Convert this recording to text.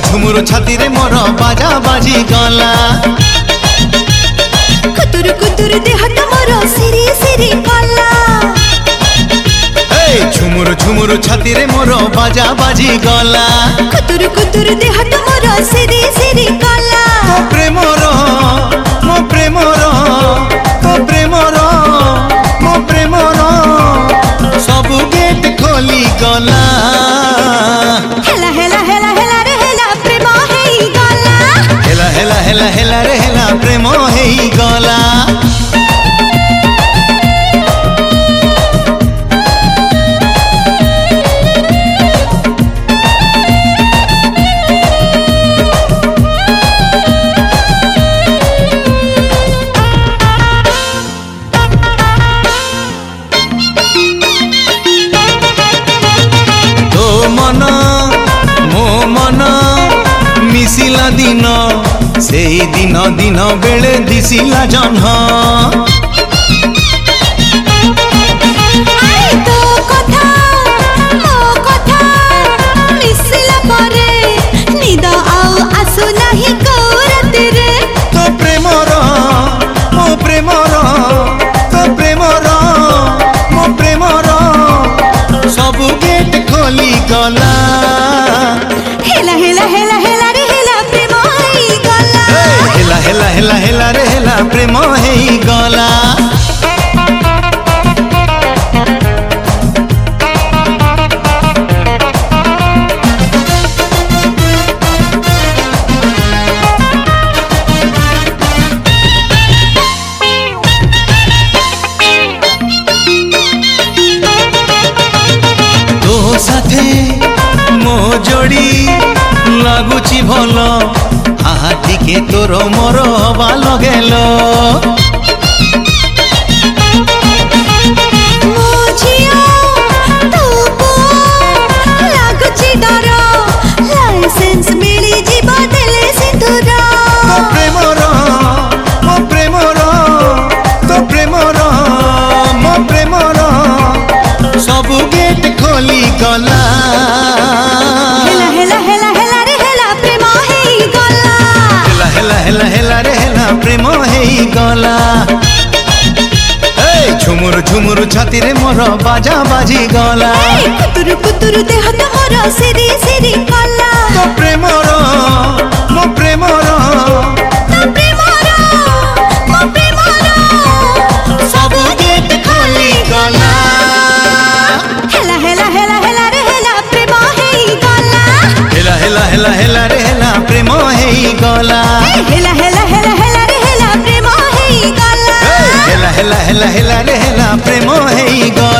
झुमुर छाती रे मोर बाजा बाजी गला कुतुर कुतुर देह मोर सिरी सिरी कला झुमुर झुमुर छाती रे मोर बाजा बाजी गला कुतुर कुतुर देह मोर सिरी सिरी कला मो प्रेमर मो प्रेमर तो प्रेमर मो प्रेमर सब गेट खोली गला हेला हेला हेला हेला रे हेला प्रेम हेई गला हेला हेला हेला हेला रे हेला प्रेम हेई गला मिसिला दिन से दिन दिन बेले दिसिला जन्ह तो कथा मो कथा मिसिला परे निद आउ आसु नाही कोरती रे तो प्रेमर मो प्रेमर तो प्रेमर मो प्रेमर सब गेट खोली गला हेला हेला हेला हेला रे हेला प्रेम हेई गला हेला हेला हेला हेला रे हेला प्रेम हेई गला तो साथे मो जोड़ी लागुची भल हाटिके तोर मोर हवा लगेल मो झिया तो पुआ लागुची डर लाइसेंस मिली जीव देले सिंदूर तो प्रेमर मो प्रेमर तो प्रेमर मो प्रेमर सब गेट खोली गला हेला हेला हेला हेला रे हेला प्रेम हेई गला हेला हेला हेला रे हेला प्रेम हेई गला झुमुर झुमुर छाती रे मोर बाजा बाजी गला कुतुर कुतुर देह मोर सिरी सिरी कला तो प्रेमर मो प्रेमर तो प्रेमर मो प्रेमर सब गेट खोली गला हेला हेला हेला हेला रे हेला प्रेम हेई गला हेला हेला हेला हेला रे हेला प्रेम हेई गला हेला हेला हेला हेला रे हेला प्रेम हेई गला हेला हेला हेला हेला रे हेला प्रेम हेई गला।